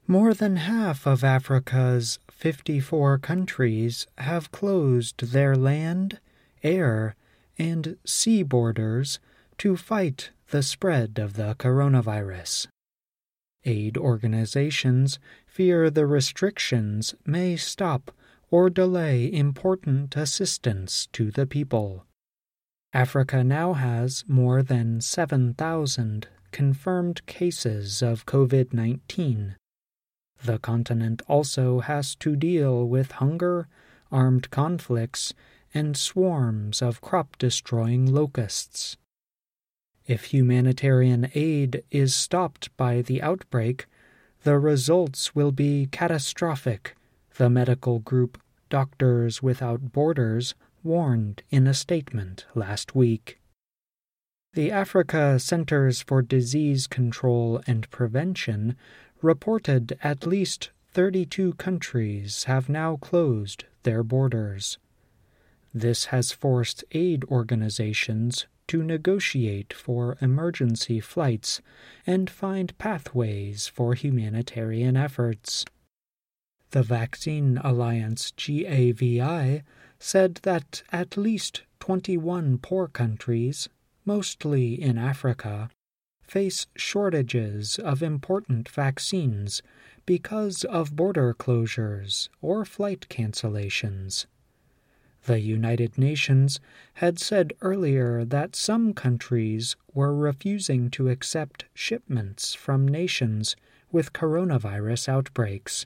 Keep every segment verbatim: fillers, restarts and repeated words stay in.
More than half of Africa's fifty-four countries have closed their land, air, and sea borders to fight the spread of the coronavirus. Aid organizations fear the restrictions may stop or delay important assistance to the people. Africa now has more than seven thousand confirmed cases of COVID nineteen. The continent also has to deal with hunger, armed conflicts, and swarms of crop-destroying locusts. If humanitarian aid is stopped by the outbreak, the results will be catastrophic, the medical group Doctors Without Borders warned in a statement last week. The Africa Centers for Disease Control and Prevention reported at least thirty-two countries have now closed their borders. This has forced aid organizations to negotiate for emergency flights and find pathways for humanitarian efforts. The Vaccine Alliance GAVI said that at least twenty-one poor countries, mostly in Africa, face shortages of important vaccines because of border closures or flight cancellations. The United Nations had said earlier that some countries were refusing to accept shipments from nations with coronavirus outbreaks.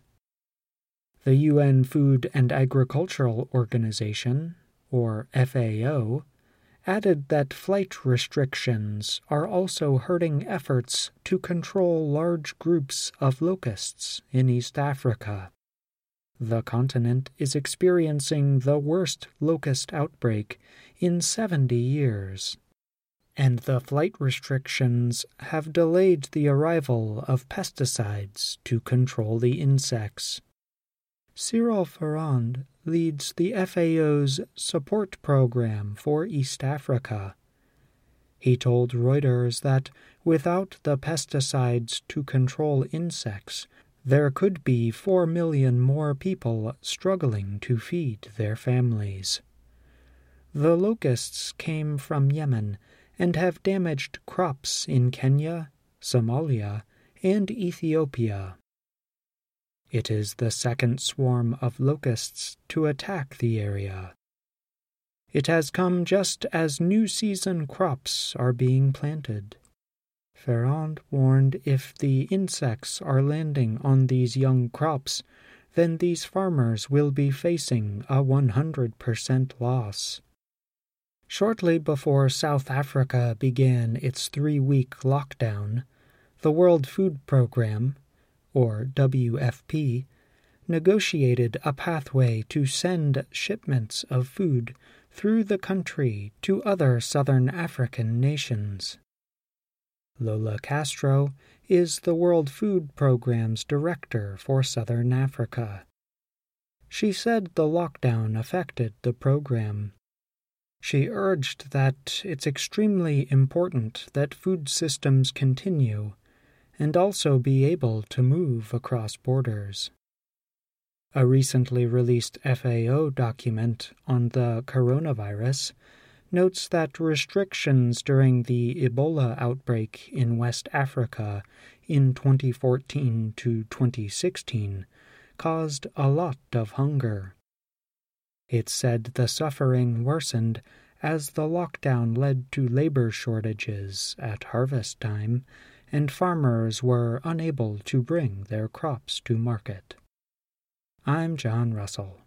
The U N Food and Agricultural Organization, or F A O, added that flight restrictions are also hurting efforts to control large groups of locusts in East Africa. The continent is experiencing the worst locust outbreak in seventy years, and the flight restrictions have delayed the arrival of pesticides to control the insects. Cyril Ferrand leads the F A O's support program for East Africa. He told Reuters that without the pesticides to control insects, there could be four million more people struggling to feed their families. The locusts came from Yemen and have damaged crops in Kenya, Somalia, and Ethiopia. It is the second swarm of locusts to attack the area. It has come just as new season crops are being planted. Ferrand warned if the insects are landing on these young crops, then these farmers will be facing a one hundred percent loss. Shortly before South Africa began its three-week lockdown, the World Food Programme, or W F P, negotiated a pathway to send shipments of food through the country to other southern African nations. Lola Castro is the World Food Programme's director for Southern Africa. She said the lockdown affected the program. She urged that it's extremely important that food systems continue and also be able to move across borders. A recently released F A O document on the coronavirus notes that restrictions during the Ebola outbreak in West Africa in twenty fourteen to twenty sixteen caused a lot of hunger. It said the suffering worsened as the lockdown led to labor shortages at harvest time, and farmers were unable to bring their crops to market. I'm John Russell.